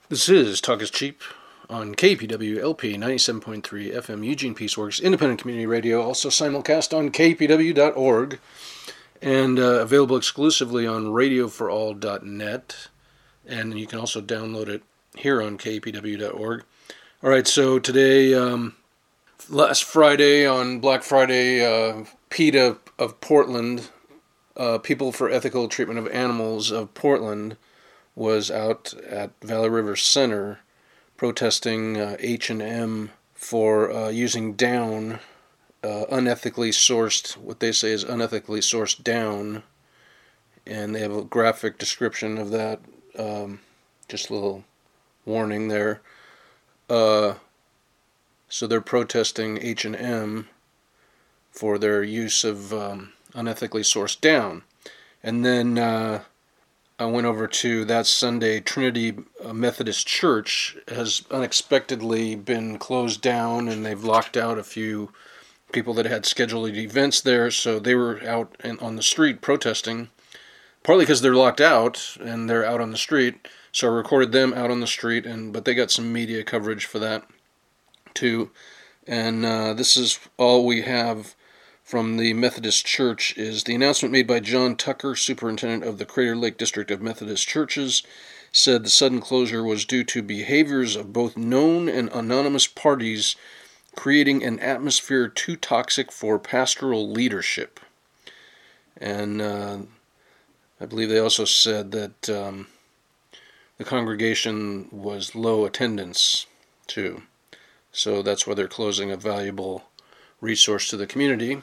This is Talk is Cheap on KPW LP 97.3 FM Eugene Peaceworks, independent community radio, also simulcast on kpw.org, and available exclusively on radioforall.net, and you can also download it here on kpw.org. All right, so today, last Friday, on Black Friday, PETA of Portland, People for Ethical Treatment of Animals of Portland, was out at Valley River Center protesting H&M for using down, unethically sourced, what they say is unethically sourced down, and they have a graphic description of that, just a little warning there. So they're protesting H&M for their use of unethically sourced down. And then I went over to that Sunday. Trinity Methodist Church has unexpectedly been closed down, and they've locked out a few people that had scheduled events there, so they were out on the street protesting, partly because they're locked out, and they're out on the street, so I recorded them out on the street, but they got some media coverage for that, too. And this is all we have from the Methodist Church. Is the announcement made by John Tucker, superintendent of the Crater Lake District of Methodist Churches, said the sudden closure was due to behaviors of both known and anonymous parties creating an atmosphere too toxic for pastoral leadership. And I believe they also said that the congregation was low attendance, too. So that's why they're closing a valuable resource to the community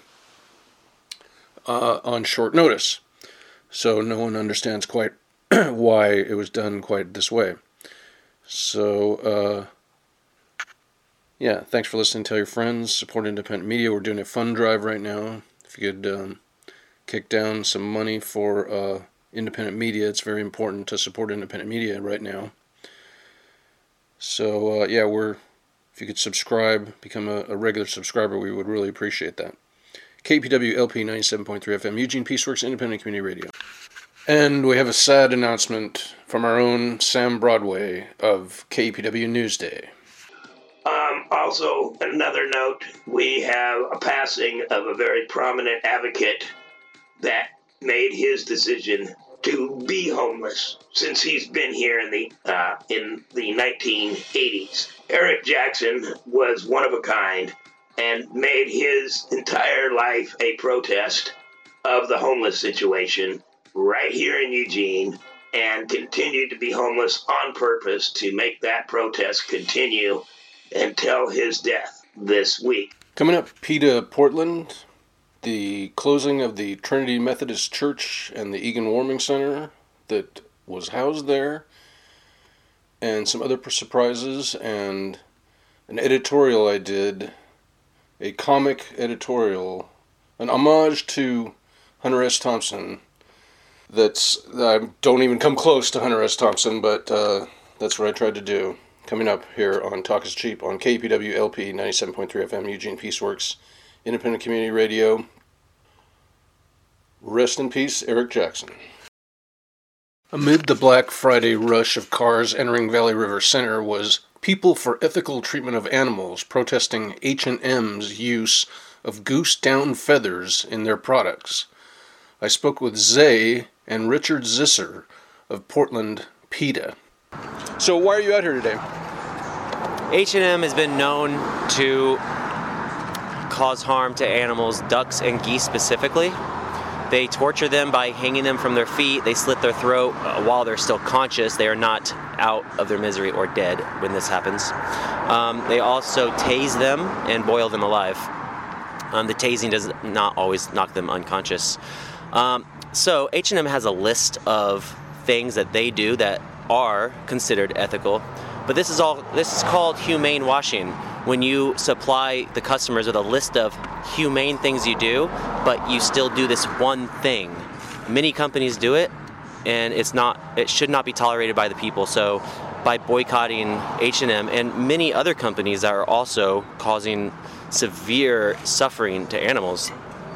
on short notice. So no one understands quite why it was done quite this way. So, yeah, thanks for listening. Tell your friends. Support independent media. We're doing a fund drive right now. If you could kick down some money for independent media, it's very important to support independent media right now. So, yeah, if you could subscribe, become a regular subscriber, we would really appreciate that. KPW LP 97.3 FM, Eugene Peaceworks, independent community radio. And we have a sad announcement from our own Sam Broadway of KPW Newsday. Also, another note, we have a passing of a very prominent advocate that made his decision to be homeless since he's been here in the 1980s. Eric Jackson was one of a kind and made his entire life a protest of the homeless situation right here in Eugene, and continued to be homeless on purpose to make that protest continue until his death this week. Coming up, PETA Portland, the closing of the Trinity Methodist Church and the Egan Warming Center that was housed there, and some other surprises, and an editorial I did, a comic editorial, an homage to Hunter S. Thompson. I don't even come close to Hunter S. Thompson, but that's what I tried to do. Coming up here on Talk is Cheap on KPW LP 97.3 FM, Eugene Peaceworks, independent community radio. Rest in peace, Eric Jackson. Amid the Black Friday rush of cars entering Valley River Center was People for Ethical Treatment of Animals protesting H&M's use of goose down feathers in their products. I spoke with Zay and Richard Zisser of Portland PETA. So why are you out here today? H&M has been known to cause harm to animals, ducks and geese specifically. They torture them by hanging them from their feet. They slit their throat while they're still conscious. They are not out of their misery or dead when this happens. They also tase them and boil them alive. The tasing does not always knock them unconscious. So H&M has a list of things that they do that are considered ethical, but this is called humane washing. When you supply the customers with a list of humane things you do, but you still do this one thing. Many companies do it, and it should not be tolerated by the people. So by boycotting H&M and many other companies that are also causing severe suffering to animals,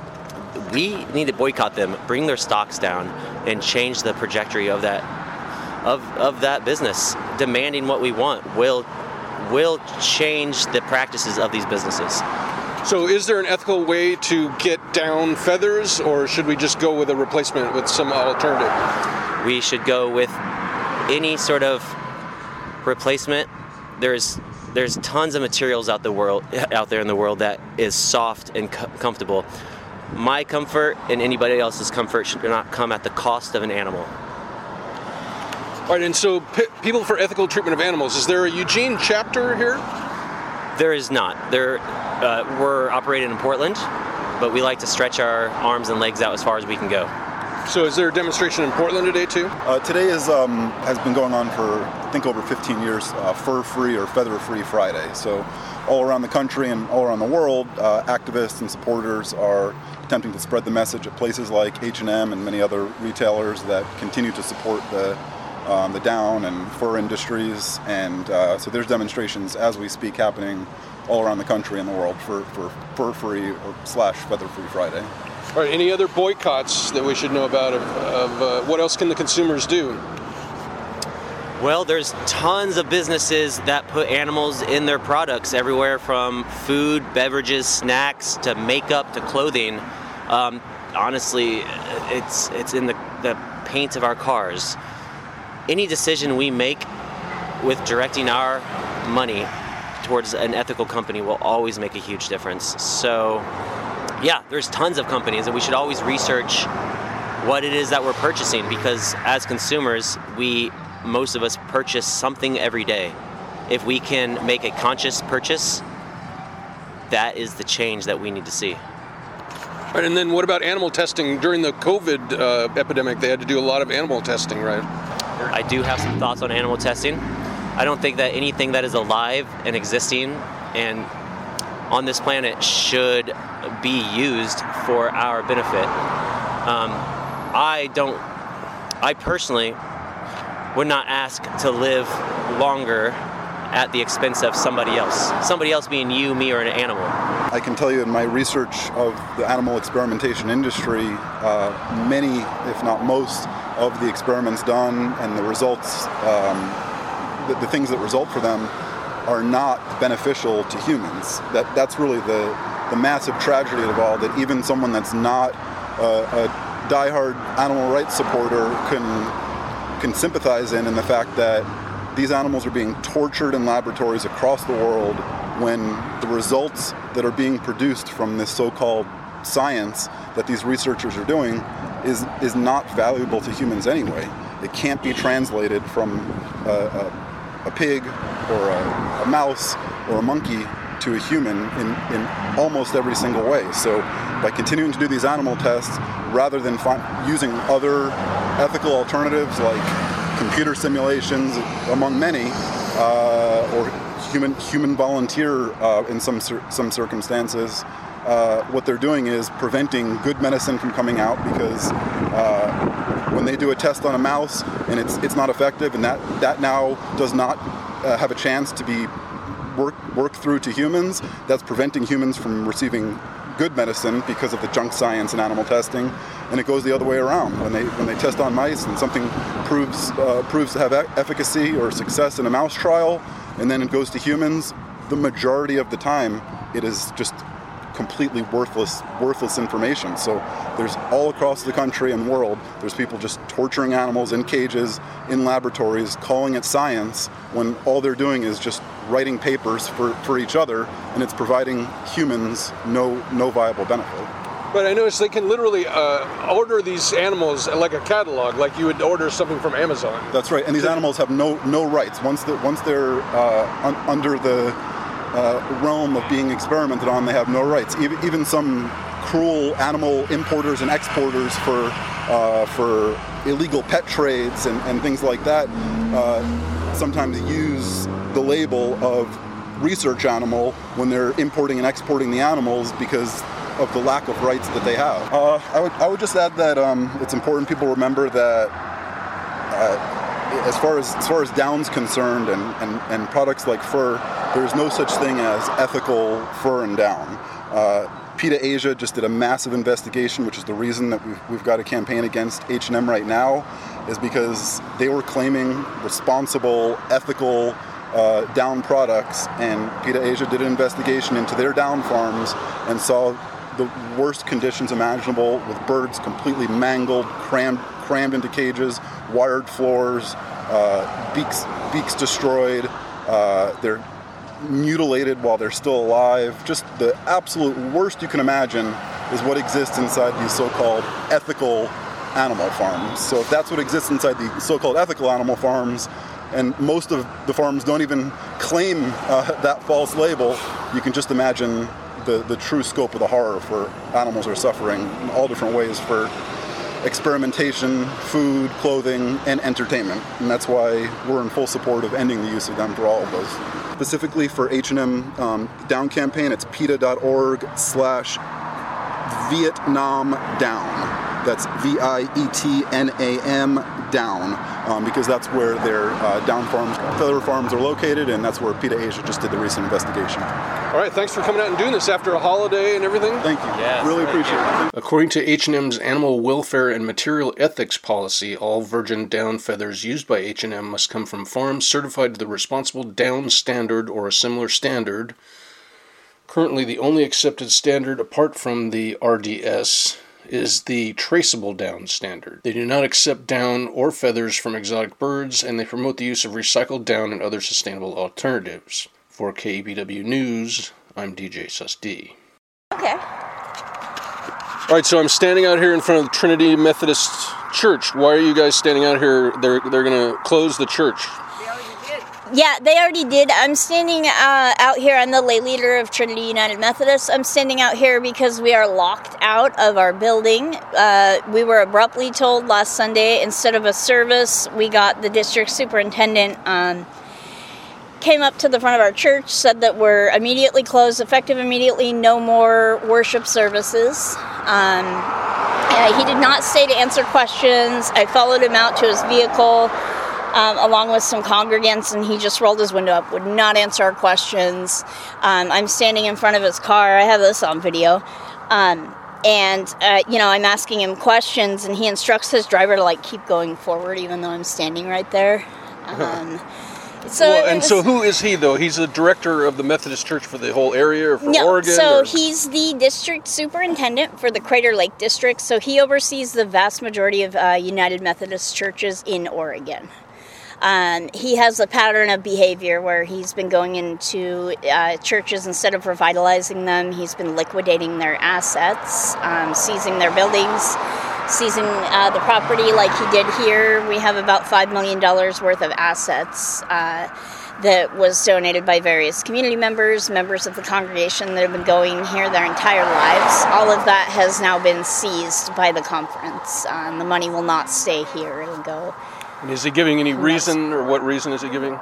we need to boycott them, bring their stocks down, and change the trajectory of that of that business. Demanding what we want will change the practices of these businesses. So is there an ethical way to get down feathers, or should we just go with a replacement with some alternative? We should go with any sort of replacement. There's tons of materials out there in the world that is soft and comfortable. My comfort and anybody else's comfort should not come at the cost of an animal. All right, and so People for Ethical Treatment of Animals, is there a Eugene chapter here? There is not. We're operating in Portland, but we like to stretch our arms and legs out as far as we can go. So is there a demonstration in Portland today too? Today has been going on for, I think, over 15 years, Fur-Free or Feather-Free Friday. So all around the country and all around the world, activists and supporters are attempting to spread the message at places like H&M and many other retailers that continue to support the down and fur industries. And so there's demonstrations as we speak happening all around the country and the world for Fur-Free or / Feather-Free Friday. All right, any other boycotts that we should know about of what else can the consumers do? Well, there's tons of businesses that put animals in their products, everywhere from food, beverages, snacks, to makeup, to clothing. Honestly, it's in the paint of our cars. Any decision we make with directing our money towards an ethical company will always make a huge difference. So, yeah, there's tons of companies, and we should always research what it is that we're purchasing, because as consumers, most of us purchase something every day. If we can make a conscious purchase, that is the change that we need to see. All right, and then what about animal testing? During the COVID epidemic, they had to do a lot of animal testing, right? I do have some thoughts on animal testing. I don't think that anything that is alive and existing and on this planet should be used for our benefit. I personally would not ask to live longer at the expense of somebody else being you, me, or an animal. I can tell you in my research of the animal experimentation industry, many, if not most, of the experiments done and the results, the things that result for them are not beneficial to humans. That's really the massive tragedy of all, that even someone that's not a diehard animal rights supporter can sympathize in the fact that these animals are being tortured in laboratories across the world, when the results that are being produced from this so-called science that these researchers are doing is not valuable to humans anyway. It can't be translated from a pig or a mouse or a monkey to a human in almost every single way. So by continuing to do these animal tests, rather than using other ethical alternatives like computer simulations, among many, or human volunteer in some circumstances, what they're doing is preventing good medicine from coming out, because when they do a test on a mouse and it's not effective, and that now does not have a chance to be worked through to humans, that's preventing humans from receiving good medicine because of the junk science in animal testing. And it goes the other way around. When they test on mice and something proves to have efficacy or success in a mouse trial, and then it goes to humans, the majority of the time it is just completely worthless information. So there's all across the country and world, there's people just torturing animals in cages, in laboratories, calling it science, when all they're doing is just writing papers for each other, and it's providing humans no viable benefit. But I noticed they can literally order these animals like a catalog, like you would order something from Amazon. That's right, and these animals have no rights. Once they're under the realm of being experimented on, they have no rights. Even some cruel animal importers and exporters for illegal pet trades and things like that sometimes use the label of research animal when they're importing and exporting the animals because of the lack of rights that they have. I would just add that it's important people remember that as far as down's concerned and products like fur, there's no such thing as ethical fur and down. PETA Asia just did a massive investigation, which is the reason that we've got a campaign against H&M right now, is because they were claiming responsible, ethical down products, and PETA Asia did an investigation into their down farms and saw the worst conditions imaginable, with birds completely mangled, crammed into cages, wired floors, beaks destroyed, they're mutilated while they're still alive. Just the absolute worst you can imagine is what exists inside these so-called ethical animal farms. So if that's what exists inside the so-called ethical animal farms, and most of the farms don't even claim that false label, you can just imagine the true scope of the horror for animals are suffering in all different ways for experimentation, food, clothing, and entertainment. And that's why we're in full support of ending the use of them for all of those. Specifically for H&M Down campaign, it's PETA.org/Vietnam Down. That's VIETNAM Down, because that's where their down farms, feather farms are located, and that's where PETA Asia just did the recent investigation. All right, thanks for coming out and doing this after a holiday and everything. Thank you. Yeah, really appreciate it. According to H&M's animal welfare and material ethics policy, all virgin down feathers used by H&M must come from farms certified to the Responsible Down Standard or a similar standard. Currently, the only accepted standard apart from the RDS is the Traceable Down Standard. They do not accept down or feathers from exotic birds, and they promote the use of recycled down and other sustainable alternatives. For KEPW News, I'm DJ SusD. Okay. All right, so I'm standing out here in front of the Trinity Methodist Church. Why are you guys standing out here? They're going to close the church. Yeah, they already did. I'm standing out here. I'm the lay leader of Trinity United Methodist. I'm standing out here because we are locked out of our building. We were abruptly told last Sunday, instead of a service, we got the district superintendent came up to the front of our church, said that we're immediately closed, effective immediately, no more worship services. He did not stay to answer questions. I followed him out to his vehicle along with some congregants, and he just rolled his window up, would not answer our questions. I'm standing in front of his car. I have this on video. I'm asking him questions, and he instructs his driver to keep going forward, even though I'm standing right there. So who is he, though? He's the director of the Methodist Church for the whole area, or for Oregon? So he's the district superintendent for the Crater Lake District, so he oversees the vast majority of United Methodist churches in Oregon. He has a pattern of behavior where he's been going into churches, instead of revitalizing them, he's been liquidating their assets, seizing their buildings, seizing the property like he did here. We have about $5 million worth of assets that was donated by various community members of the congregation that have been going here their entire lives. All of that has now been seized by the conference. The money will not stay here. It'll go. And is he giving any reason, or what reason is he giving?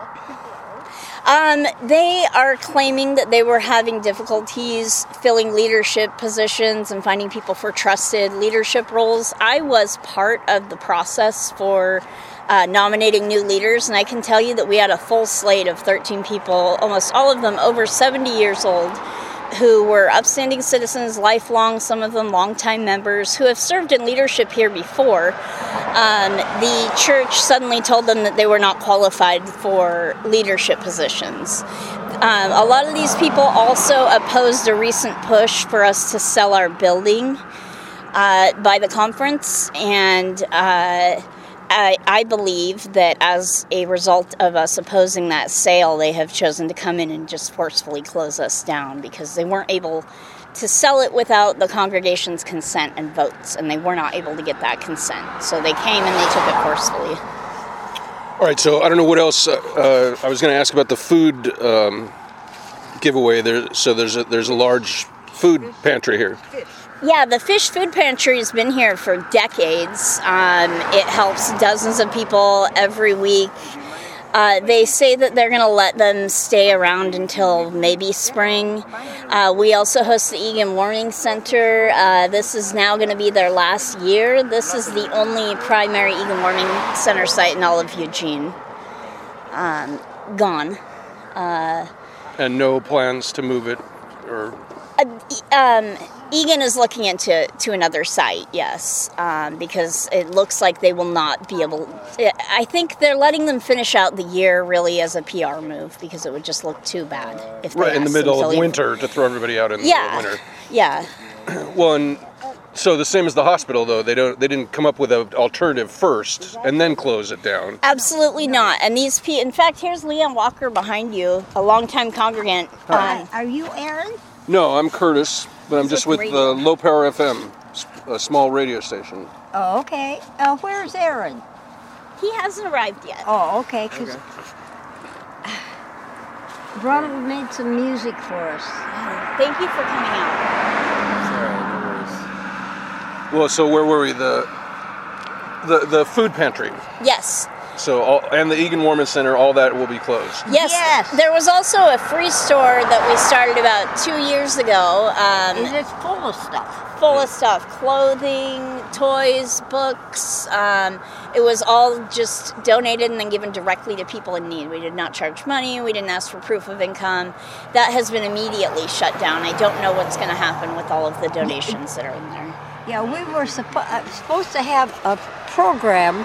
They are claiming that they were having difficulties filling leadership positions and finding people for trusted leadership roles. I was part of the process for nominating new leaders, and I can tell you that we had a full slate of 13 people, almost all of them over 70 years old, who were upstanding citizens, lifelong, some of them longtime members, who have served in leadership here before. The church suddenly told them that they were not qualified for leadership positions. A lot of these people also opposed a recent push for us to sell our building by the conference, and I believe that as a result of us opposing that sale, they have chosen to come in and just forcefully close us down, because they weren't able to sell it without the congregation's consent and votes, and they were not able to get that consent. So they came and they took it forcefully. All right, so I don't know what else. I was going to ask about the food giveaway. There's a large food pantry here. Yeah, the Fish Food Pantry has been here for decades. It helps dozens of people every week. They say that they're going to let them stay around until maybe spring. We also host the Egan Warming Center. This is now going to be their last year. This is the only primary Egan Warming Center site in all of Eugene. Gone. And no plans to move it? Or Egan is looking into another site, yes, because it looks like they will not be able. I think they're letting them finish out the year really as a PR move because it would just look too bad if they Right in the asked them middle to of leave. winter to throw everybody out in the winter. Yeah. Well, and so the same as the hospital, though, they didn't come up with an alternative first and then close it down. Absolutely not. And these people, in fact, here's Leanne Walker behind you, a longtime congregant. Are you Aaron? No, I'm Curtis, but I'm just with radio. Low Power FM, a small radio station. Oh, okay. Where's Aaron? He hasn't arrived yet. Oh, okay. Because Ronald made some music for us. Thank you for coming out. Well, so where were we? The food pantry. Yes. So and the Egan Warman Center, all that will be closed. Yes. Yes. There was also a free store that we started about 2 years ago. Is it full of stuff? Full of stuff, clothing, toys, books. It was all just donated and then given directly to people in need. We did not charge money. We didn't ask for proof of income. That has been immediately shut down. I don't know what's going to happen with all of the donations that are in there. Yeah, we were supposed to have a program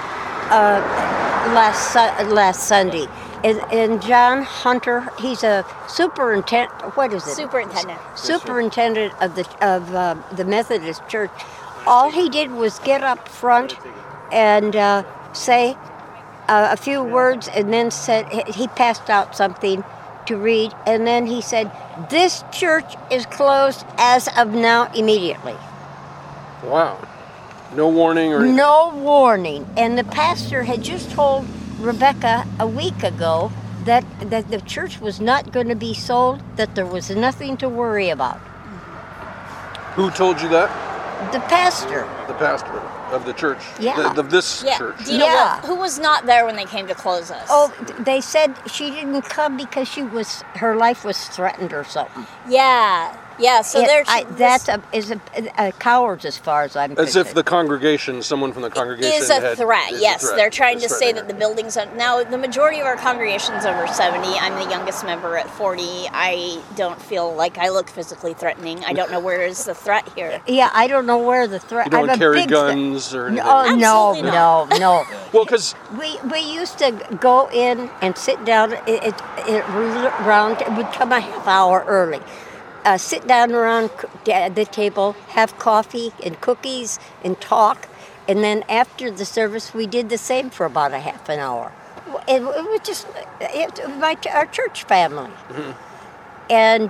last Sunday. And John Hunter, he's a superintendent. What is it? Superintendent. Superintendent of the Methodist Church. All he did was get up front and say a few words, and then said he passed out something to read, and then he said, "This church is closed as of now, immediately." Wow. No warning or anything? No warning. And the pastor had just told Rebecca a week ago that the church was not going to be sold, that there was nothing to worry about. Who told you that? The pastor. The pastor of the church. Yeah. Of this Yeah, church. Dina Yeah. Wolf, who was not there when they came to close us. Oh, they said she didn't come because her life was threatened or something. yeah. So That's a coward as far as I'm As concerned. if the congregation, someone from the congregation is a had- threat. is a Yes, threat. they're trying Is to say threatening that the her. buildings are, now the majority of our congregation's over 70. I'm the youngest member at 40. I don't feel like I look physically threatening. I don't know where is the threat here. Yeah, I don't know where the threat. You don't I'm a be big guns or anything? Oh no, Absolutely not. no. Well, because We used to go in and sit down around. It would come a half hour early. Sit down around the table, have coffee and cookies, and talk. And then after the service, we did the same for about a half an hour. It was just our church family. Mm-hmm. And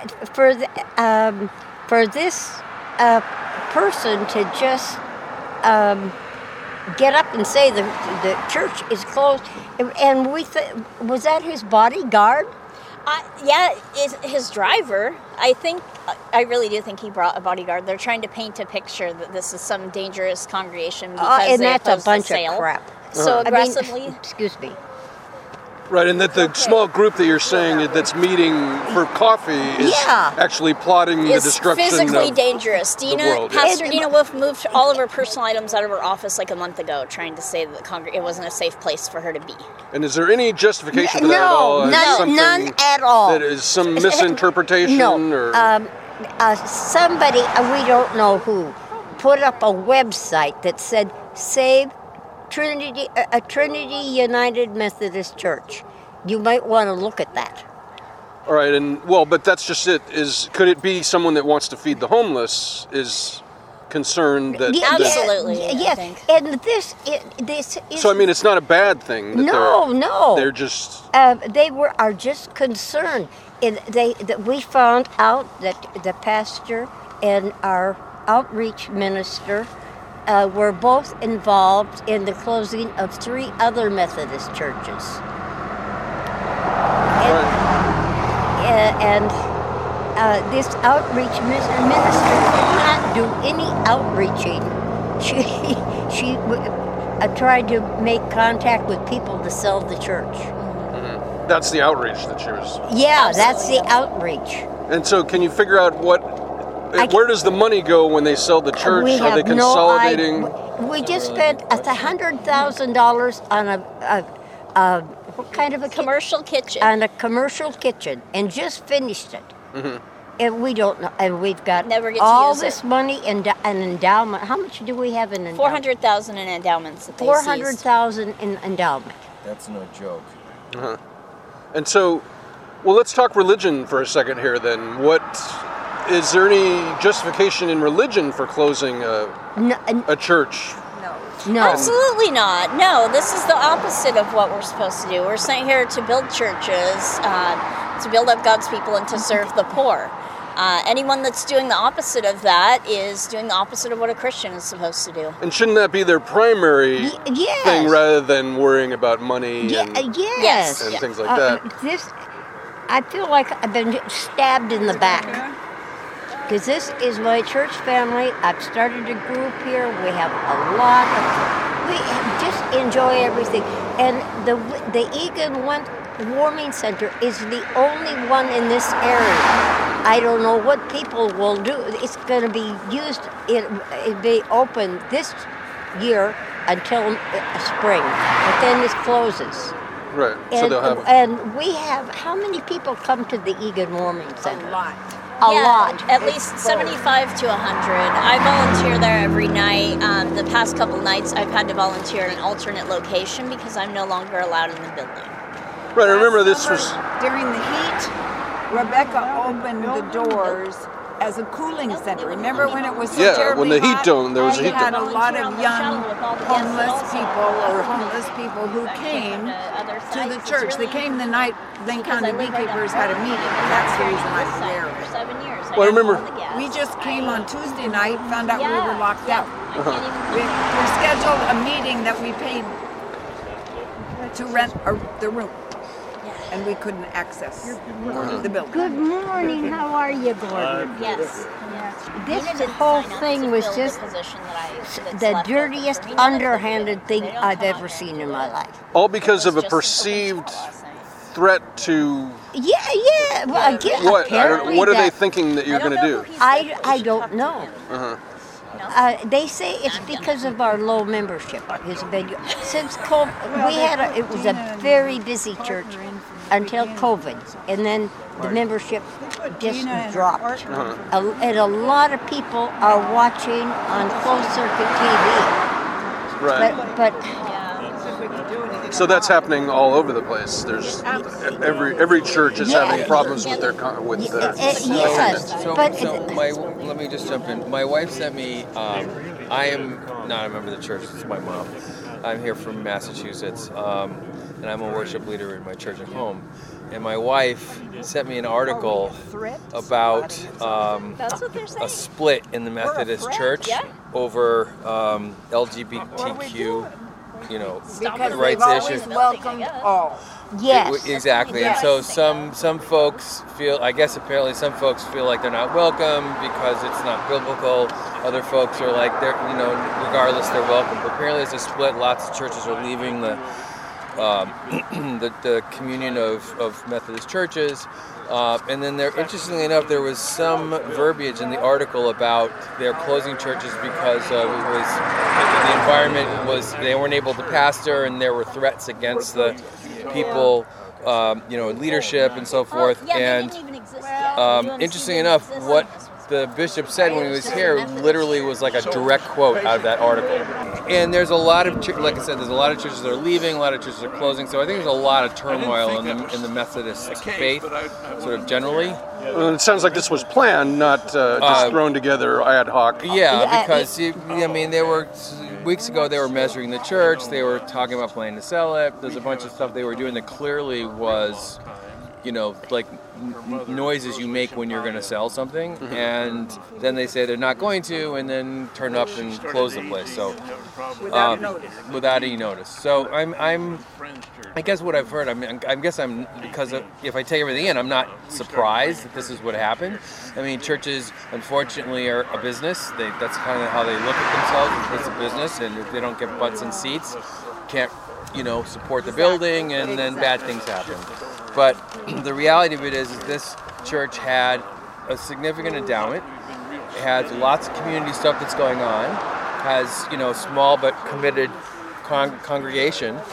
for this person to just get up and say the church is closed, and was that his bodyguard? His driver. I really do think he brought a bodyguard. They're trying to paint a picture that this is some dangerous congregation because and they that's a oppose the bunch sale. of crap. So aggressively. Excuse me. right, and that the small group that you're saying that's meeting for coffee is Yeah. actually plotting the It's destruction physically of dangerous. world. Pastor Dina Wolf moved all of her personal items out of her office like a month ago, trying to say that it wasn't a safe place for her to be. And is there any justification for that at all? Is it something none at all. That is some misinterpretation or Somebody, we don't know who, put up a website that said "Save Trinity United Methodist Church." You might want to look at that. all right, but that's just it. Could it be someone that wants to feed the homeless is concerned that Absolutely, I Yes, think. and this is. So I mean, it's not a bad thing. That No. They're just They are just concerned. That we found out that the pastor and our outreach minister were both involved in the closing of 3 other Methodist churches. And this outreach minister did not do any outreaching. She tried to make contact with people to sell the church. that's the outreach that she was. Yeah, that's the outreach. And so, can you figure out where does the money go when they sell the church? We Are they have consolidating? We just spent $100,000 on a what kind of a Commercial kitchen. on a commercial kitchen and just finished it. Mm-hmm. And we don't know. And we've got Never get to all use this it. money in an endowment. How much do we have in endowment? 400,000 in endowments that they 400,000 in endowment. That's no joke. Uh-huh. And so, well, let's talk religion for a second here then. Is there any justification in religion for closing a church? No. Absolutely not. No, this is the opposite of what we're supposed to do. We're sent here to build churches, to build up God's people, and to serve the poor. Anyone that's doing the opposite of that is doing the opposite of what a Christian is supposed to do. And shouldn't that be their primary Yes. thing rather than worrying about money Yes. and things like that? I feel like I've been stabbed in the back. Because this is my church family. I've started a group here. We have we just enjoy everything. And the Egan Warming Center is the only one in this area. I don't know what people will do. It's going to be used, it'll be open this year until spring, but then it closes. Right, so they'll have... And we have, how many people come to the Egan Warming Center? A lot. A lot. At least 75 to 100. I volunteer there every night. The past couple nights I've had to volunteer in an alternate location because I'm no longer allowed in the building. Right, I remember this was... During the heat, Rebecca opened the doors as a cooling center. Remember when it was so terribly when the heat hot? dome, there was a We heat had dome. a lot of young homeless people who came to the church. They came the night Lane County Beekeepers had a meeting. That's the reason I'm there. For 7 years. Well, I remember... We just came on Tuesday night, found out we were locked out. Uh-huh. We scheduled a meeting that we paid to rent the room, and we couldn't access the building. Good morning. How are you, Gordon? Yes. This whole thing was just the dirtiest, underhanded thing I've ever seen in my life. All because of a perceived threat to... Yeah. Well, again, What? What are they that- thinking that you're going to do? I don't know. Uh-huh. They say it's because of our low membership. Since COVID, it was a very busy church until COVID, and then the membership just dropped. And a lot of people are watching on closed circuit TV. Right. But So that's happening all over the place. There's every church is having problems with their yes, let me just jump in. My wife sent me. I am not a member of the church. It's my mom. I'm here from Massachusetts, and I'm a worship leader in my church at home. And my wife sent me an article about a split in the Methodist Church over LGBTQ. Because rights they've always issues. welcomed all. yes. Exactly. Yes. And so some folks feel, I guess apparently some folks feel like they're not welcome because it's not biblical. Other folks are like they're, regardless they're welcome. But apparently there's a split. Lots of churches are leaving the communion of Methodist churches. And then interestingly enough, there was some verbiage in the article about their closing churches because the environment was, they weren't able to pastor, and there were threats against the people, leadership and so forth. And interestingly enough, what the bishop said when he was here literally was like a direct quote out of that article. And there's a lot of, like I said, there's a lot of churches that are leaving, a lot of churches are closing. So I think there's a lot of turmoil in the Methodist faith, sort of generally. Well, it sounds like this was planned, not just thrown together ad hoc. Yeah, because they were weeks ago. They were measuring the church. They were talking about planning to sell it. There's a bunch of stuff they were doing that clearly was, like noises you make when you're going to sell something, and then they say they're not going to, and then turn up and close the place. So without any notice. So I guess what I've heard, because if I take everything in, I'm not surprised that this is what happened. I mean, churches unfortunately are a business. That's kind of how they look at themselves. It's a business, and if they don't get butts in seats, can't support the building, and then bad things happen. But the reality of it is this church had a significant endowment. It has lots of community stuff that's going on. Has small but committed congregation,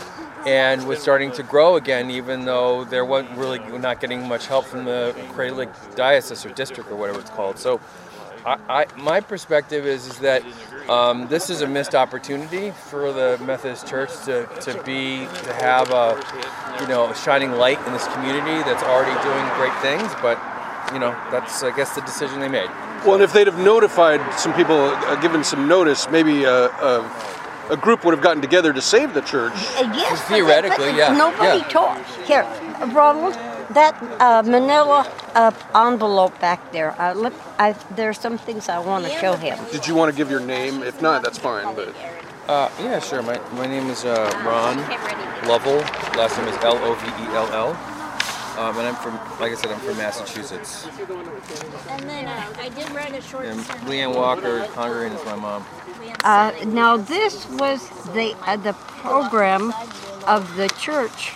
and was starting to grow again, even though there wasn't really not getting much help from the Crater Lake Diocese or district or whatever it's called. So my perspective is that this is a missed opportunity for the Methodist Church to have a shining light in this community that's already doing great things. But that's, I guess, the decision they made. Well, and if they'd have notified some people, given some notice, maybe a group would have gotten together to save the church. Yes, theoretically, yeah. Nobody told. Here, Ronald, that manila envelope back there. There are some things I want to show him. Did you want to give your name? If not, that's fine. But yeah, sure. My name is Ron Lovell. Last name is Lovell. And I'm from, like I said, I'm from Massachusetts. And then I did write a short And sermon. Leanne Walker Congrane is my mom. Now this was the program of the church.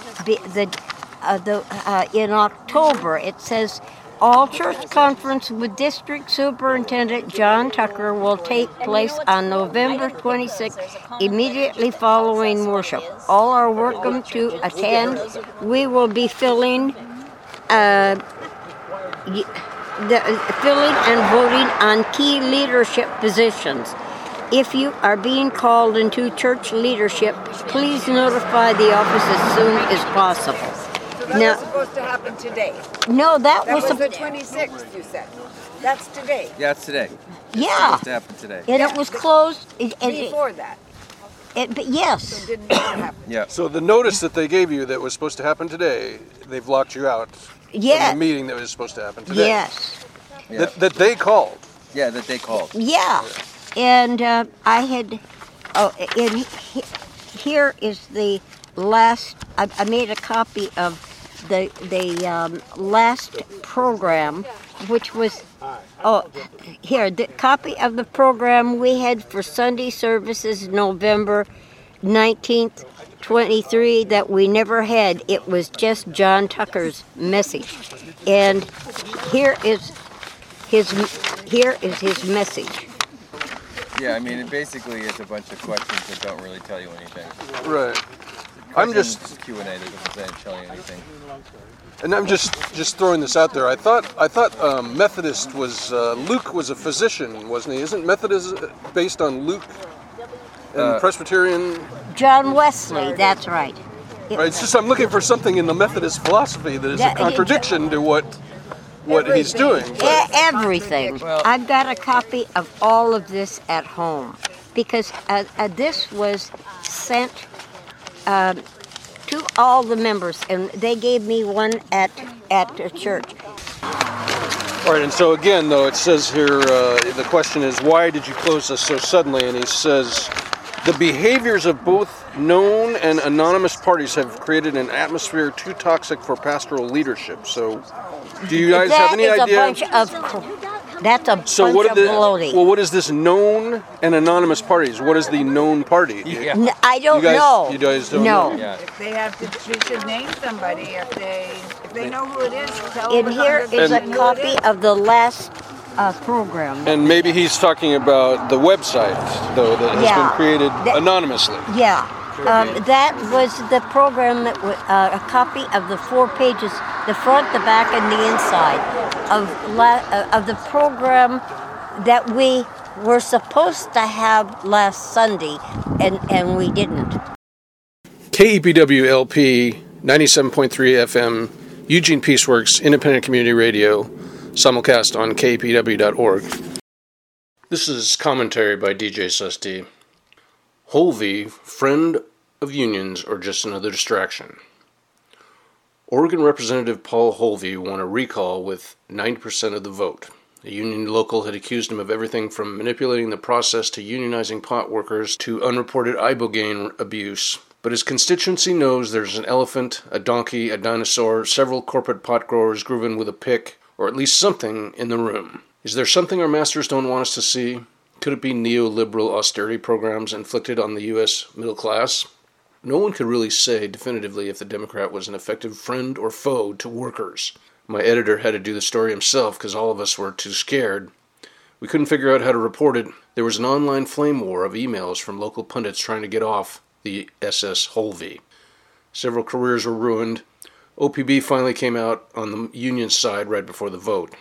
In October, it says all church conference with District Superintendent John Tucker will take place on November 26th, immediately following worship. All are welcome to attend. We will be filling and voting on key leadership positions. If you are being called into church leadership, please notify the office as soon as possible. So that was supposed to happen today. No, that was was the 26th, you said. That's today. Yeah, it's today. Yeah. It's supposed to happen today. And it was closed. Before that. But yes. So it didn't happen. Yeah. so the notice that they gave you that was supposed to happen today, they've locked you out from Yeah. the meeting that was supposed to happen today. Yes. Yeah. That they called. Yeah, that they called. Yeah. And I had. And here is the last. I made a copy of the last program, which was. Here, the copy of the program we had for Sunday services November 19th, 23 that we never had. It was just John Tucker's message. And here is his message. Yeah, I mean, it basically is a bunch of questions that don't really tell you anything. Right. I'm just Q&A that doesn't tell you anything. And I'm just throwing this out there. I thought Methodist was Luke was a physician, wasn't he? Isn't Methodist based on Luke and Presbyterian? John Wesley, that's right. Right. It's just I'm looking for something in the Methodist philosophy that is a contradiction to what he's doing. Everything. Well, I've got a copy of all of this at home because this was sent to all the members, and they gave me one at the church. All right, and so again, though, it says here, the question is, why did you close us so suddenly? And he says, the behaviors of both known and anonymous parties have created an atmosphere too toxic for pastoral leadership. So, do you guys have any idea? That's a bunch of baloney. Well, what is this known and anonymous parties? What is the known party? Yeah. I don't know. You guys don't know? know? Yeah. If they have to, we should name somebody. If they know who it is, tell And them. here is a copy of the last program. And maybe he's talking about the website, though, that has been created anonymously. Yeah. That was the program that was a copy of the 4 pages, the front, the back, and the inside of the program that we were supposed to have last Sunday, and we didn't. KEPW LP 97.3 FM, Eugene Peaceworks, Independent Community Radio, simulcast on kepw.org. This is commentary by DJ Susty. Holvey, friend of unions or just another distraction? Oregon Representative Paul Holvey won a recall with 90% of the vote. A union local had accused him of everything from manipulating the process to unionizing pot workers to unreported ibogaine abuse. But his constituency knows there's an elephant, a donkey, a dinosaur, several corporate pot growers grooving with a pick, or at least something in the room. Is there something our masters don't want us to see? Could it be neoliberal austerity programs inflicted on the U.S. middle class? No one could really say definitively if the Democrat was an effective friend or foe to workers. My editor had to do the story himself because all of us were too scared. We couldn't figure out how to report it. There was an online flame war of emails from local pundits trying to get off the SS Holvey. Several careers were ruined. OPB finally came out on the union side right before the vote.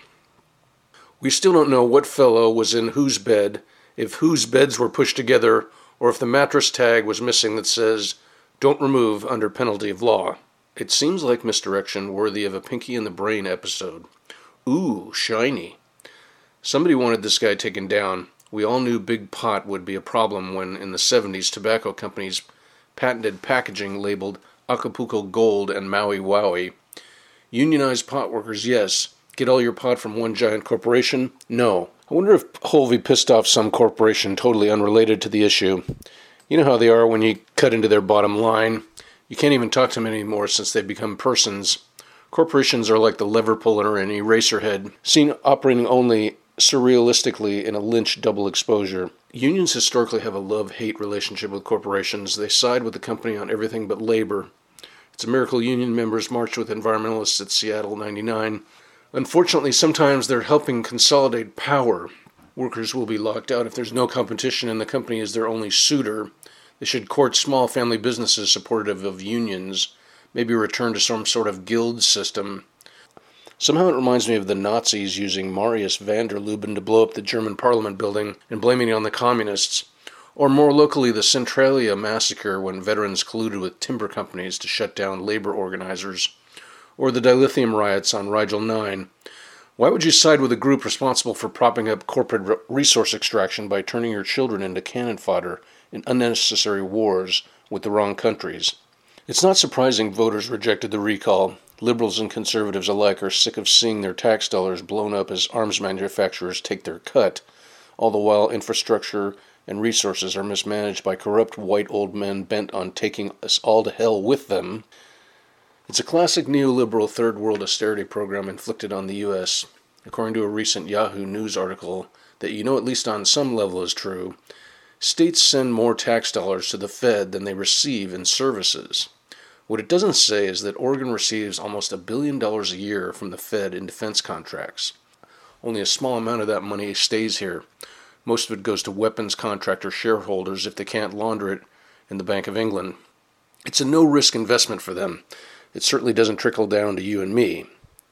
We still don't know what fellow was in whose bed, if whose beds were pushed together, or if the mattress tag was missing that says, "Don't remove under penalty of law." It seems like misdirection worthy of a Pinky and the Brain episode. Ooh, shiny. Somebody wanted this guy taken down. We all knew Big Pot would be a problem when, in the 70s, tobacco companies patented packaging labeled Acapulco Gold and Maui Wowie. Unionized pot workers, yes. Get all your pot from one giant corporation? No. I wonder if Holvey pissed off some corporation totally unrelated to the issue. You know how they are when you cut into their bottom line. You can't even talk to them anymore since they've become persons. Corporations are like the lever puller in Eraserhead, seen operating only surrealistically in a Lynch double exposure. Unions historically have a love-hate relationship with corporations. They side with the company on everything but labor. It's a miracle union members marched with environmentalists at Seattle 99. Unfortunately, sometimes they're helping consolidate power. Workers will be locked out if there's no competition and the company is their only suitor. They should court small family businesses supportive of unions, maybe return to some sort of guild system. Somehow it reminds me of the Nazis using Marius van der Lubben to blow up the German Parliament building and blaming it on the communists, or more locally the Centralia massacre when veterans colluded with timber companies to shut down labor organizers, or the dilithium riots on Rigel 9. Why would you side with a group responsible for propping up corporate resource extraction by turning your children into cannon fodder in unnecessary wars with the wrong countries? It's not surprising voters rejected the recall. Liberals and conservatives alike are sick of seeing their tax dollars blown up as arms manufacturers take their cut, all the while infrastructure and resources are mismanaged by corrupt white old men bent on taking us all to hell with them. It's a classic neoliberal third world austerity program inflicted on the U.S. According to a recent Yahoo News article that you know at least on some level is true, states send more tax dollars to the Fed than they receive in services. What it doesn't say is that Oregon receives almost $1 billion a year from the Fed in defense contracts. Only a small amount of that money stays here. Most of it goes to weapons contractor shareholders if they can't launder it in the Bank of England. It's a no-risk investment for them. It certainly doesn't trickle down to you and me.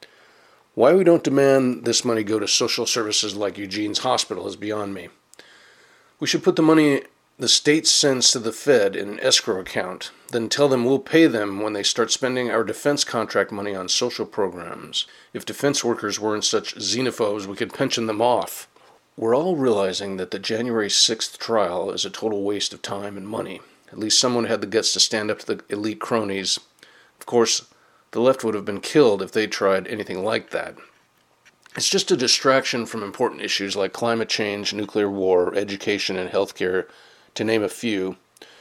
Why we don't demand this money go to social services like Eugene's Hospital is beyond me. We should put the money the state sends to the Fed in an escrow account, then tell them we'll pay them when they start spending our defense contract money on social programs. If defense workers weren't such xenophobes, we could pension them off. We're all realizing that the January 6th trial is a total waste of time and money. At least someone had the guts to stand up to the elite cronies. Of course, the left would have been killed if they tried anything like that. It's just a distraction from important issues like climate change, nuclear war, education, and healthcare, to name a few.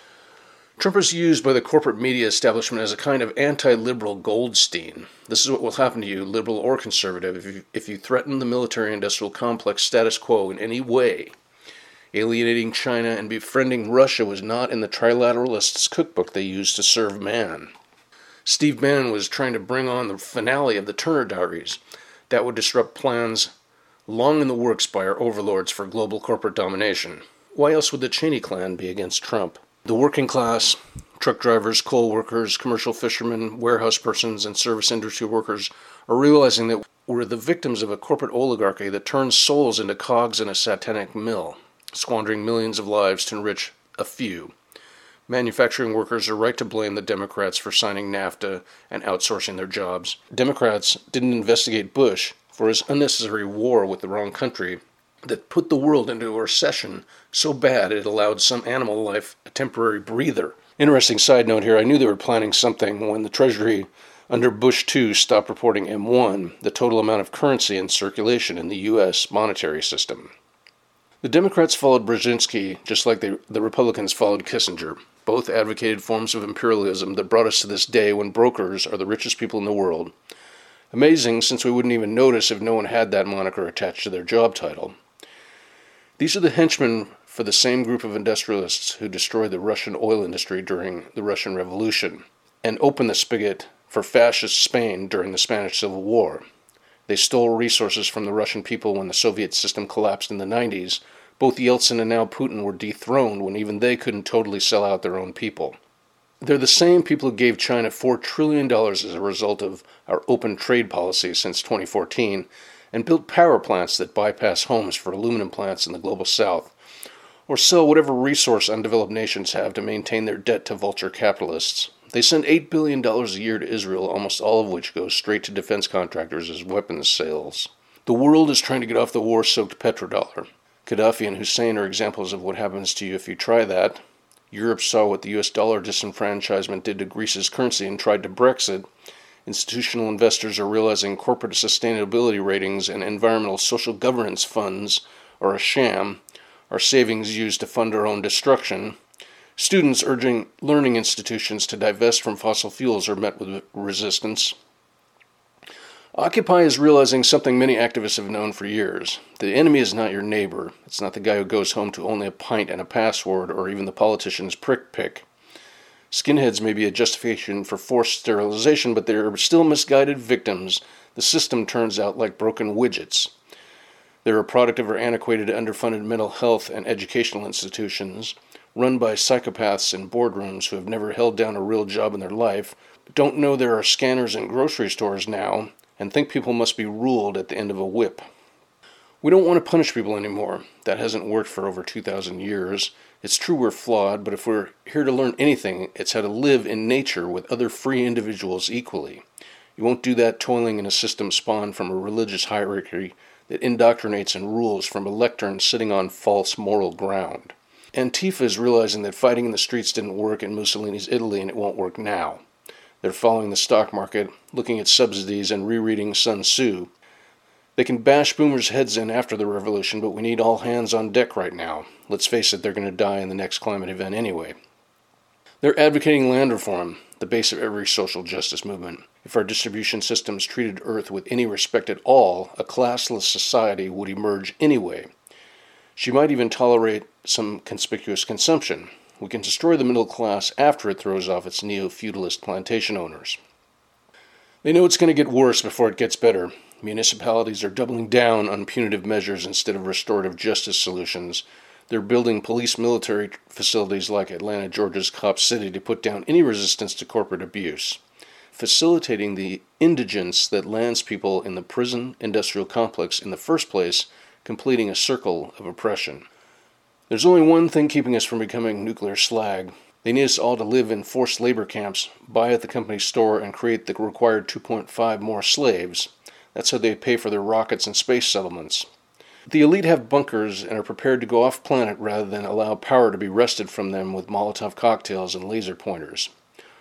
Trump is used by the corporate media establishment as a kind of anti-liberal Goldstein. This is what will happen to you, liberal or conservative, if you threaten the military-industrial complex status quo in any way. Alienating China and befriending Russia was not in the trilateralists' cookbook they used to serve man. Steve Bannon was trying to bring on the finale of the Turner Diaries. That would disrupt plans long in the works by our overlords for global corporate domination. Why else would the Cheney clan be against Trump? The working class, truck drivers, coal workers, commercial fishermen, warehouse persons, and service industry workers are realizing that we're the victims of a corporate oligarchy that turns souls into cogs in a satanic mill, squandering millions of lives to enrich a few. Manufacturing workers are right to blame the Democrats for signing NAFTA and outsourcing their jobs. Democrats didn't investigate Bush for his unnecessary war with the wrong country that put the world into a recession so bad it allowed some animal life a temporary breather. Interesting side note here, I knew they were planning something when the Treasury under Bush II stopped reporting M1, the total amount of currency in circulation in the U.S. monetary system. The Democrats followed Brzezinski just like the Republicans followed Kissinger. Both advocated forms of imperialism that brought us to this day when brokers are the richest people in the world. Amazing, since we wouldn't even notice if no one had that moniker attached to their job title. These are the henchmen for the same group of industrialists who destroyed the Russian oil industry during the Russian Revolution and opened the spigot for fascist Spain during the Spanish Civil War. They stole resources from the Russian people when the Soviet system collapsed in the 90s. Both Yeltsin and now Putin were dethroned when even they couldn't totally sell out their own people. They're the same people who gave China $4 trillion as a result of our open trade policy since 2014 and built power plants that bypass homes for aluminum plants in the global south, or sell whatever resource undeveloped nations have to maintain their debt to vulture capitalists. They send $8 billion a year to Israel, almost all of which goes straight to defense contractors as weapons sales. The world is trying to get off the war-soaked petrodollar. Gaddafi and Hussein are examples of what happens to you if you try that. Europe saw what the US dollar disenfranchisement did to Greece's currency and tried to Brexit. Institutional investors are realizing corporate sustainability ratings and environmental social governance funds are a sham, our savings used to fund our own destruction. Students urging learning institutions to divest from fossil fuels are met with resistance. Occupy is realizing something many activists have known for years. The enemy is not your neighbor. It's not the guy who goes home to only a pint and a password, or even the politician's prick pick. Skinheads may be a justification for forced sterilization, but they are still misguided victims. The system turns out like broken widgets. They're a product of our antiquated, underfunded mental health and educational institutions, run by psychopaths in boardrooms who have never held down a real job in their life, but don't know there are scanners in grocery stores now, and think people must be ruled at the end of a whip. We don't want to punish people anymore. That hasn't worked for over 2,000 years. It's true we're flawed, but if we're here to learn anything, it's how to live in nature with other free individuals equally. You won't do that toiling in a system spawned from a religious hierarchy that indoctrinates and rules from a lectern sitting on false moral ground. Antifa is realizing that fighting in the streets didn't work in Mussolini's Italy, and it won't work now. They're following the stock market, looking at subsidies, and rereading Sun Tzu. They can bash boomers' heads in after the revolution, but we need all hands on deck right now. Let's face it, they're going to die in the next climate event anyway. They're advocating land reform, the base of every social justice movement. If our distribution systems treated Earth with any respect at all, a classless society would emerge anyway. She might even tolerate some conspicuous consumption. We can destroy the middle class after it throws off its neo-feudalist plantation owners. They know it's going to get worse before it gets better. Municipalities are doubling down on punitive measures instead of restorative justice solutions. They're building police-military facilities like Atlanta, Georgia's Cop City to put down any resistance to corporate abuse, facilitating the indigence that lands people in the prison-industrial complex in the first place, completing a circle of oppression. There's only one thing keeping us from becoming nuclear slag. They need us all to live in forced labor camps, buy at the company store, and create the required 2.5 more slaves. That's how they pay for their rockets and space settlements. The elite have bunkers and are prepared to go off-planet rather than allow power to be wrested from them with Molotov cocktails and laser pointers.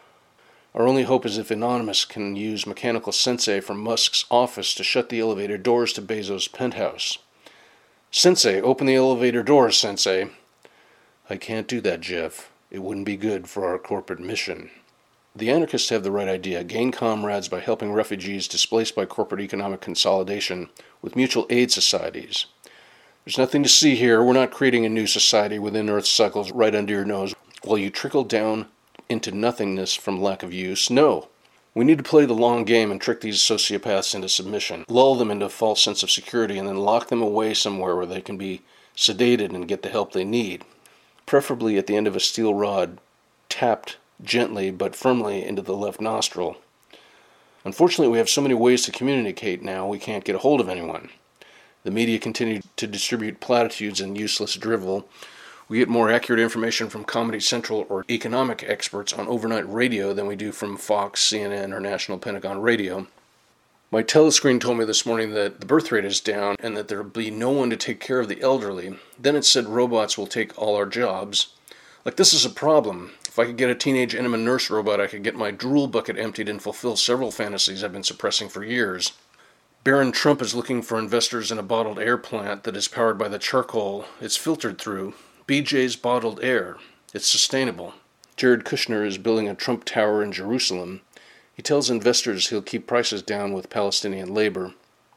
Our only hope is if Anonymous can use mechanical sensei from Musk's office to shut the elevator doors to Bezos' penthouse. Sensei, open the elevator doors, Sensei. I can't do that, Jeff. It wouldn't be good for our corporate mission. The anarchists have the right idea. Gain comrades by helping refugees displaced by corporate economic consolidation with mutual aid societies. There's nothing to see here. We're not creating a new society within Earth's cycles right under your nose while you trickle down into nothingness from lack of use. No. We need to play the long game and trick these sociopaths into submission, lull them into a false sense of security, and then lock them away somewhere where they can be sedated and get the help they need, preferably at the end of a steel rod, tapped gently but firmly into the left nostril. Unfortunately, we have so many ways to communicate now we can't get a hold of anyone. The media continue to distribute platitudes and useless drivel. We get more accurate information from Comedy Central or economic experts on overnight radio than we do from Fox, CNN, or National Pentagon Radio. My telescreen told me this morning that the birth rate is down and that there will be no one to take care of the elderly. Then it said robots will take all our jobs. Like, this is a problem. If I could get a teenage enema nurse robot, I could get my drool bucket emptied and fulfill several fantasies I've been suppressing for years. Barron Trump is looking for investors in a bottled air plant that is powered by the charcoal it's filtered through. BJ's Bottled Air. It's sustainable. Jared Kushner is building a Trump Tower in Jerusalem. He tells investors he'll keep prices down with Palestinian labor.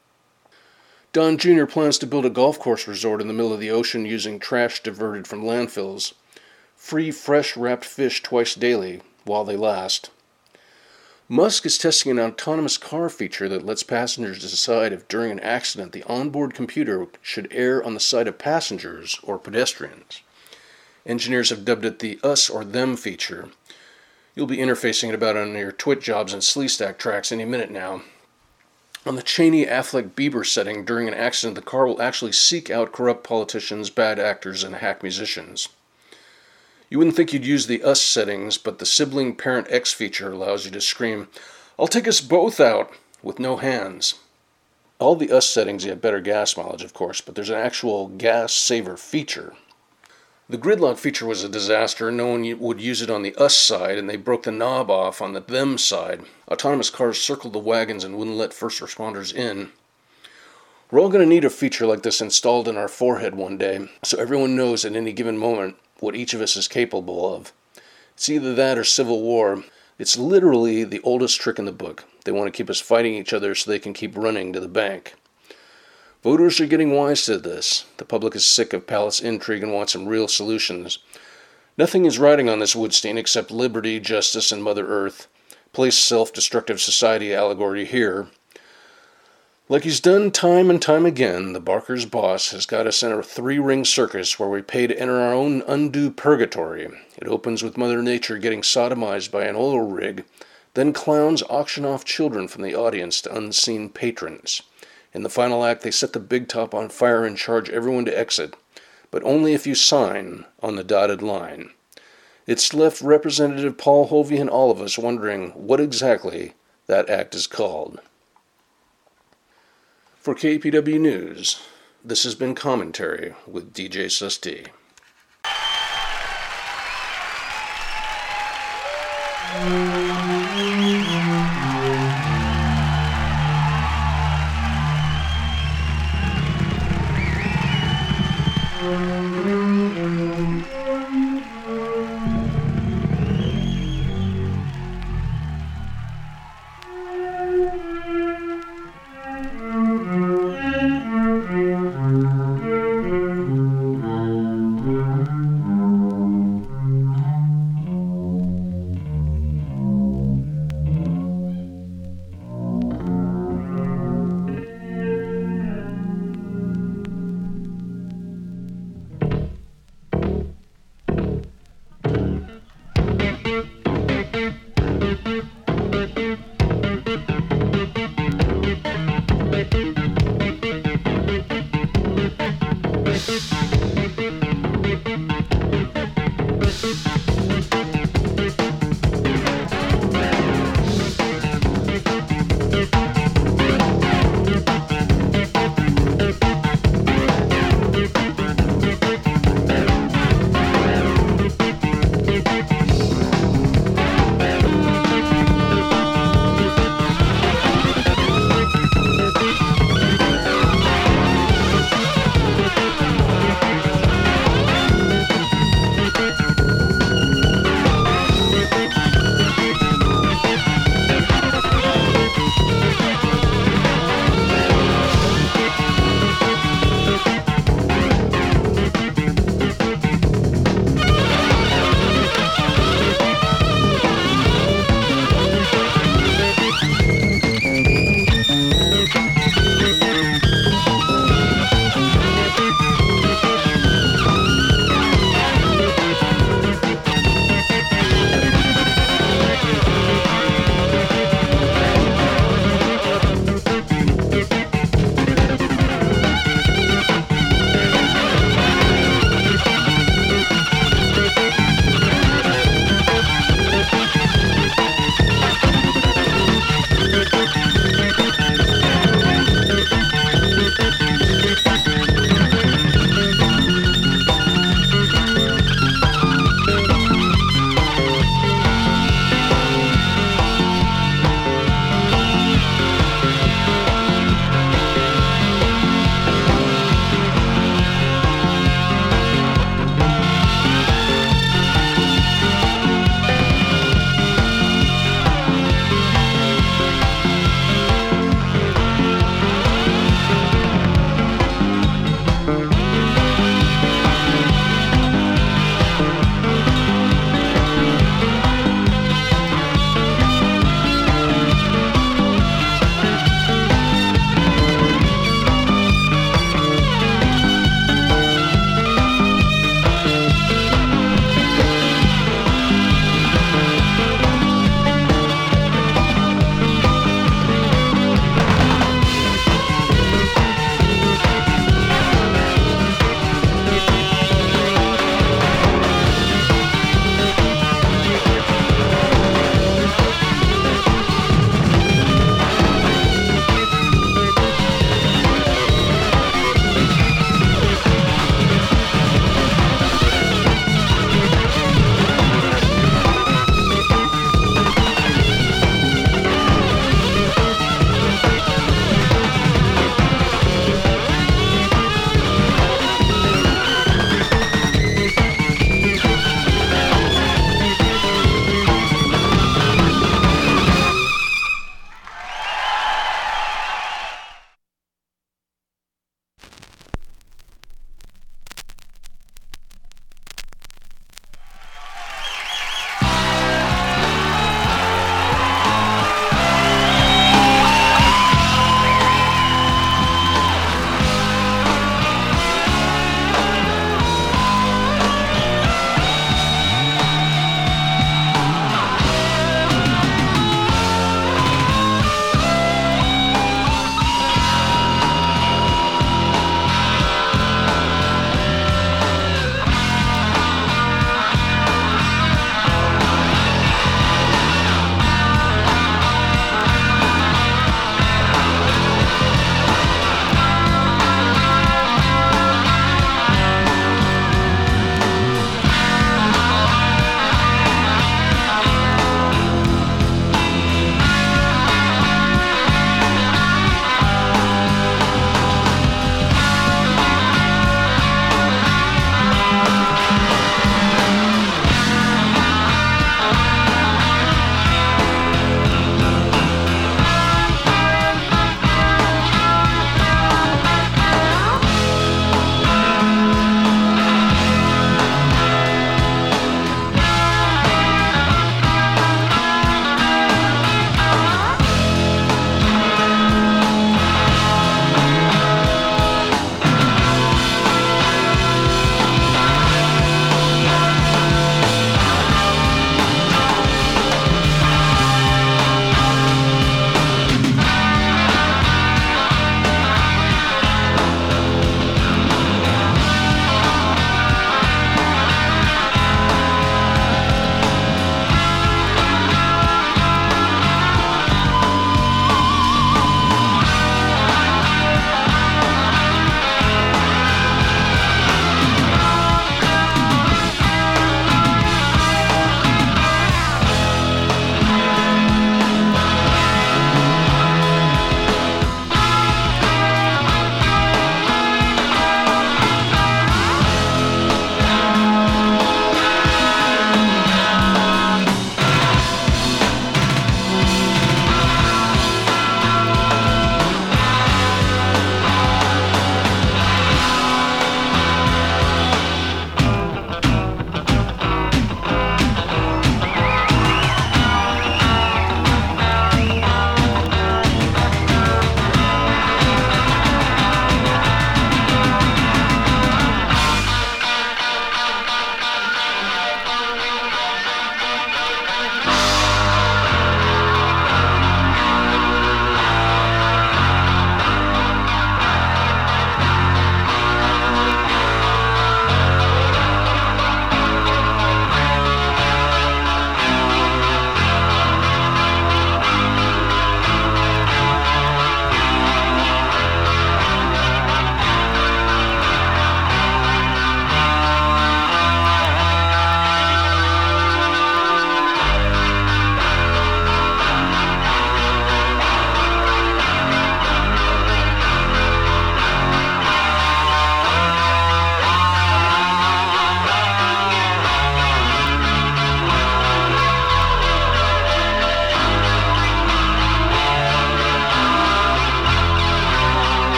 Don Jr. plans to build a golf course resort in the middle of the ocean using trash diverted from landfills. Free fresh wrapped fish twice daily while they last. Musk is testing an autonomous car feature that lets passengers decide if during an accident the onboard computer should err on the side of passengers or pedestrians. Engineers have dubbed it the us or them feature. You'll be interfacing it about on your Twit Jobs and Sleestack tracks any minute now. On the Cheney-Affleck-Bieber setting, during an accident, the car will actually seek out corrupt politicians, bad actors, and hack musicians. You wouldn't think you'd use the US settings, but the Sibling Parent X feature allows you to scream, "I'll take us both out," with no hands. All the US settings, you have better gas mileage, of course, but there's an actual gas saver feature. The gridlock feature was a disaster. No one would use it on the us side, and they broke the knob off on the them side. Autonomous cars circled the wagons and wouldn't let first responders in. We're all going to need a feature like this installed in our forehead one day, so everyone knows at any given moment what each of us is capable of. It's either that or civil war. It's literally the oldest trick in the book. They want to keep us fighting each other so they can keep running to the bank. Voters are getting wise to this. The public is sick of palace intrigue and wants some real solutions. Nothing is riding on this Woodstein except liberty, justice, and Mother Earth. Place self-destructive society allegory here. Like he's done time and time again, the Barker's boss has got us in a three-ring circus where we pay to enter our own undue purgatory. It opens with Mother Nature getting sodomized by an oil rig, then clowns auction off children from the audience to unseen patrons. In the final act, they set the big top on fire and charge everyone to exit, but only if you sign on the dotted line. It's left Representative Paul Hovey and all of us wondering what exactly that act is called. For KPW News, this has been Commentary with DJ Susty.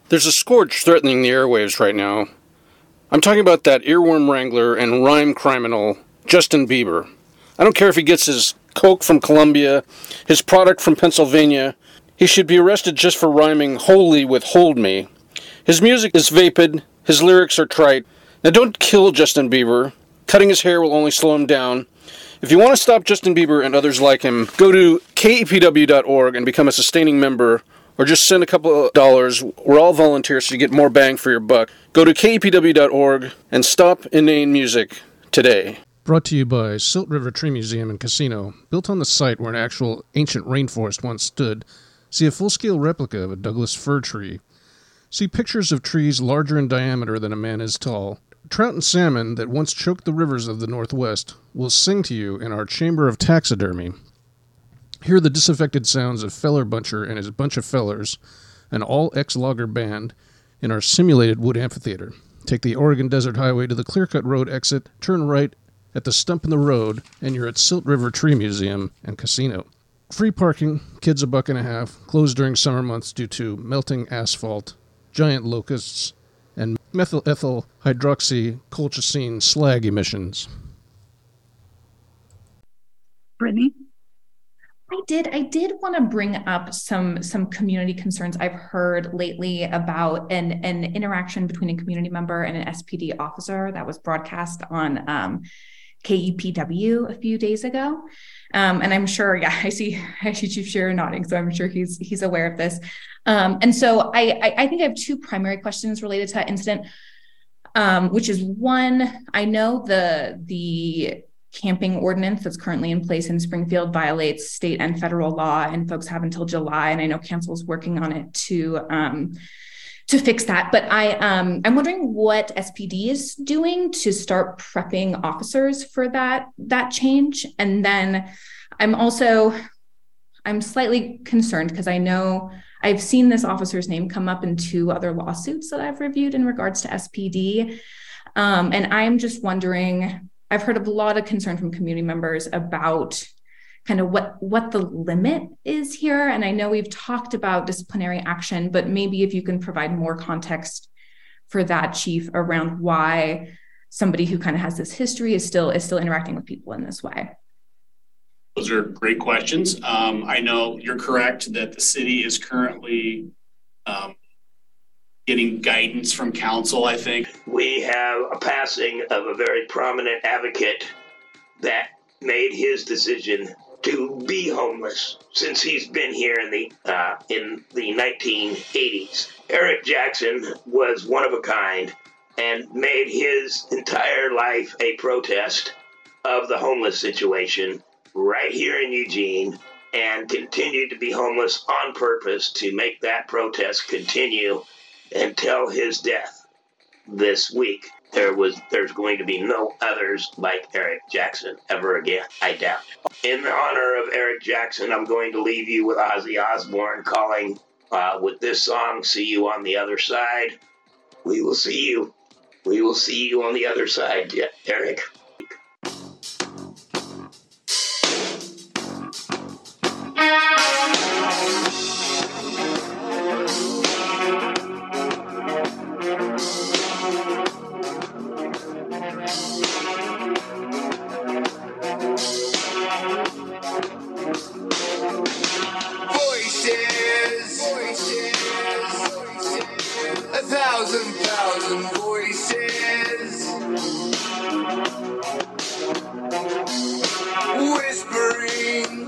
There's a scourge threatening the airwaves right now. I'm talking about that earworm wrangler and rhyme criminal, Justin Bieber. I don't care if he gets his coke from Colombia, his product from Pennsylvania. He should be arrested just for rhyming wholly with hold me. His music is vapid, his lyrics are trite. Now don't kill Justin Bieber. Cutting his hair will only slow him down. If you want to stop Justin Bieber and others like him, go to kepw.org and become a sustaining member, or just send a couple of dollars. We're all volunteers, so you get more bang for your buck. Go to kepw.org and stop inane music today. Brought to you by Silt River Tree Museum and Casino, built on the site where an actual ancient rainforest once stood. See a full-scale replica of a Douglas fir tree. See pictures of trees larger in diameter than a man is tall. Trout and salmon that once choked the rivers of the Northwest will sing to you in our Chamber of Taxidermy. Hear the disaffected sounds of Feller Buncher and his bunch of fellers, an all-ex-logger band, in our simulated wood amphitheater. Take the Oregon Desert Highway to the Clearcut Road exit, turn right at the stump in the road, and you're at Silt River Tree Museum and Casino. Free parking, kids $1.50, closed during summer months due to melting asphalt, giant locusts, and methyl ethyl hydroxy colchicine slag emissions. Brittany? I did want to bring up some community concerns I've heard lately about an interaction between a community member and an SPD officer that was broadcast on KEPW a few days ago. And I'm sure, I see Chief Shearer nodding, so I'm sure he's aware of this. And so I think I have two primary questions related to that incident, which is one, I know the camping ordinance that's currently in place in Springfield violates state and federal law, and folks have until July, and I know council's working on it to fix that. But I'm wondering what SPD is doing to start prepping officers for that change. And then I'm slightly concerned because I know I've seen this officer's name come up in two other lawsuits that I've reviewed in regards to SPD. And I'm just wondering, I've heard of a lot of concern from community members about kind of what the limit is here. And I know we've talked about disciplinary action, but maybe if you can provide more context for that, Chief, around why somebody who kind of has this history is still interacting with people in this way. Those are great questions. I know you're correct that the city is currently getting guidance from council, I think. We have a passing of a very prominent advocate that made his decision to be homeless since he's been here in the 1980s. Eric Jackson was one of a kind and made his entire life a protest of the homeless situation right here in Eugene, and continued to be homeless on purpose to make that protest continue until his death this week. There's going to be no others like Eric Jackson ever again, I doubt. In honor of Eric Jackson, I'm going to leave you with Ozzy Osbourne calling with this song, "See You on the Other Side." We will see you. We will see you on the other side, Eric. thousand voices whispering.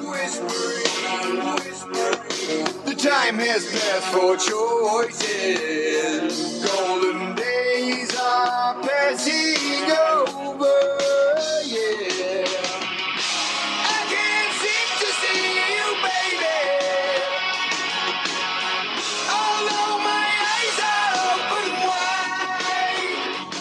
The time has passed for choices. Golden days are passing over. Yeah, I can't seem to see you, baby. Although my eyes are open wide,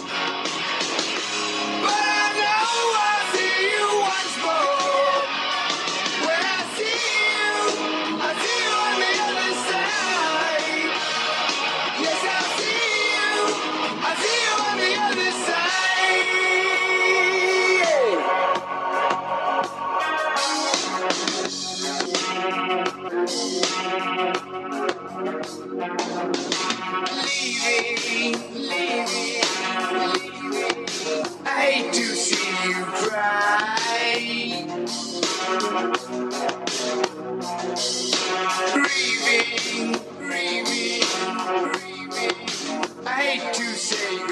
but I know I'll see you once more. When I see you on the other side. Yes, I'll see you on the other side. I hate to see you cry. Grieving. I hate to say